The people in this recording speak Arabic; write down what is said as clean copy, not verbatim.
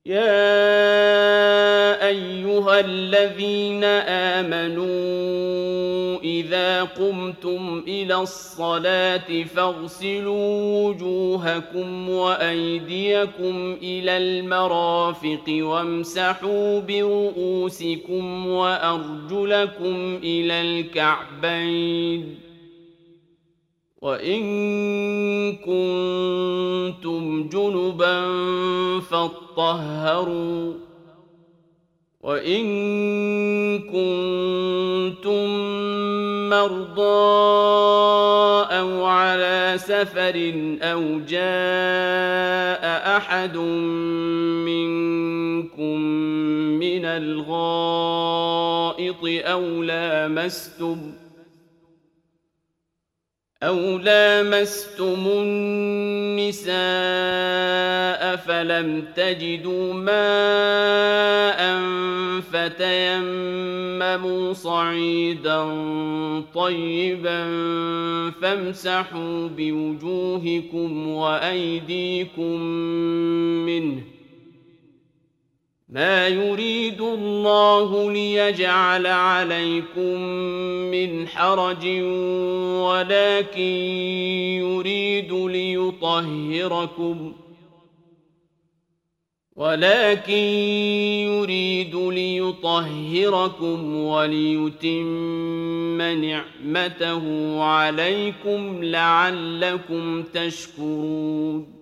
يا أيها الذين آمنوا إذا قمتم إلى الصلاة فاغسلوا وجوهكم وأيديكم إلى المرافق وامسحوا برؤوسكم وأرجلكم إلى الكعبين وإن كنتم جنبا فاطهروا وإن كنتم مرضى أو على سفر أو جاء أحد منكم من الغائط أو لامستم النساء فلم تجدوا ماء فتيمموا صعيدا طيبا فامسحوا بوجوهكم وأيديكم منه ما يريد الله ليجعل عليكم من حرج ولكن يريد ليطهركم وليتم نعمته عليكم لعلكم تشكرون